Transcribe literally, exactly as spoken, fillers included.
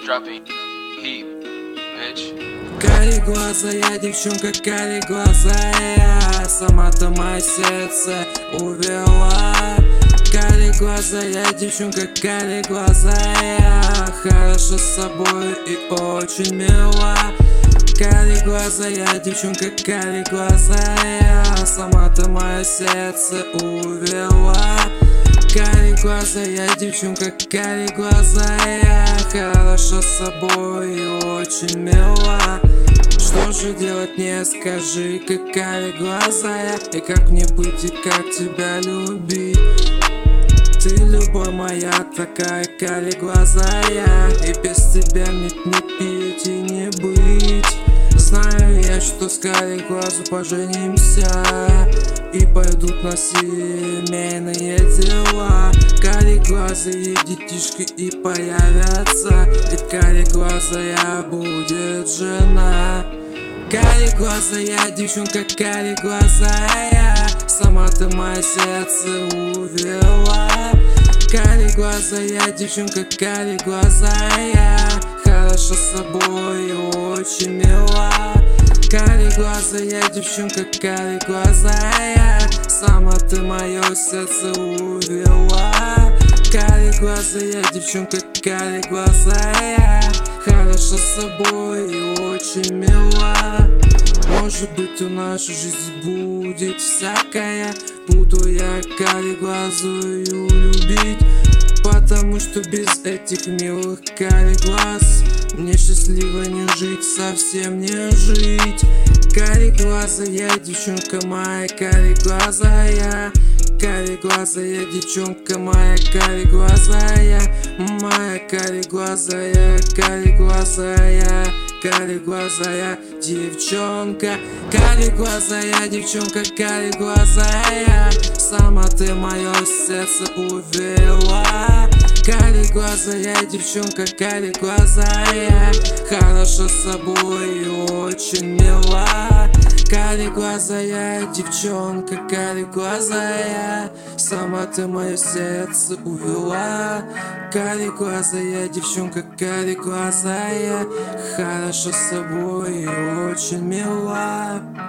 Dropping heat, bitch. Карие глаза, я девчонка, карие глаза, я сама-то мое сердце увела. Карие глаза, я девчонка, карие глаза, я хороша с собой и очень мила. Карие глаза, я девчонка, карие глаза, я сама-то мое сердце увела. Карие глаза, я девчонка, карие глаза, я хороша с собой и очень мила. Что же делать мне, скажи, как карие глаза я, и как мне быть и как тебя любить? Ты любовь моя, такая карие глаза я, и без тебя мне не пить и не быть. Знаю я, что с карие глазу поженимся и пойдут на семейные дела. Карие глаза и детишки и появятся, ведь карие глаза я будет жена. Карие глаза я девчонка, карие глаза я сама ты мое сердце увела. Карие глаза я девчонка, карие глаза я хороша с собой и очень мила. Карие глаза я девчонка, карие глаза я сама ты мое сердце увела. Карие глаза я девчонка, карие глаза я хороша с собой и очень мила. Может быть, у нашей жизни будет всякое, буду я карие глазую любить, потому что без этих милых карих глаз мне счастливо не жить, совсем не жить. Карие глаза я девчонка моя, карие глаза я, карие глаза я девчонка моя, карие глаза я, моя карие глаза я, карие глаза я, карие глаза я, девчонка. Карие глаза я девчонка, карие глаза я сама ты мое сердце увела. Карие глаза я девчонка, карие глаза я хороша с собой и очень мила. Карие глаза я девчонка, карие глаза я сама ты мое сердце увела. Карие глаза я девчонка, карие глаза я хороша с собой и очень мила.